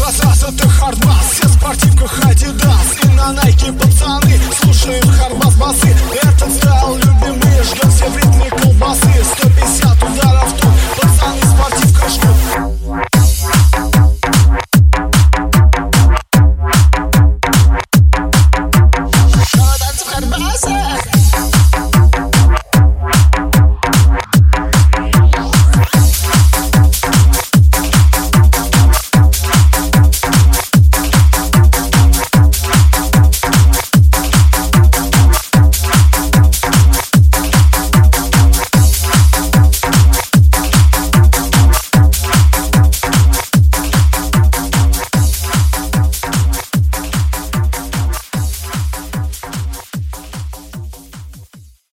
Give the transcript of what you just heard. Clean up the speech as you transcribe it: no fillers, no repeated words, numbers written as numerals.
раз это хардбас, все в спортивках Адидас. И на Найке пацаны слушаем хардбас басы. Этот стайл любимый, ждем все в ритме колбасы.